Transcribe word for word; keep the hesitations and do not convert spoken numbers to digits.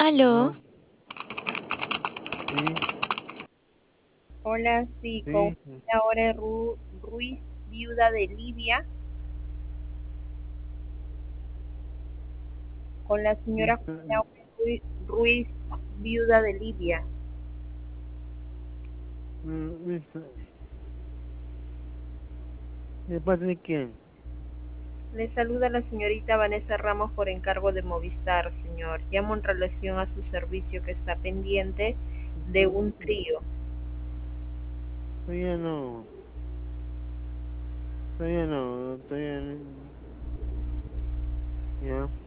Aló, Aló, sí, Hola, sí, con sí, ahora Ru- Ruiz, viuda de Libia, con la sí, señora pero, Ruiz, Ruiz, viuda de Libia. mm, listo. ¿De parte de quién? Le saluda la señorita Vanessa Ramos por encargo de Movistar, señor. Llamo en relación a su servicio que está pendiente de un Mm, trío. Todavía no, todavía no, todavía no, ya.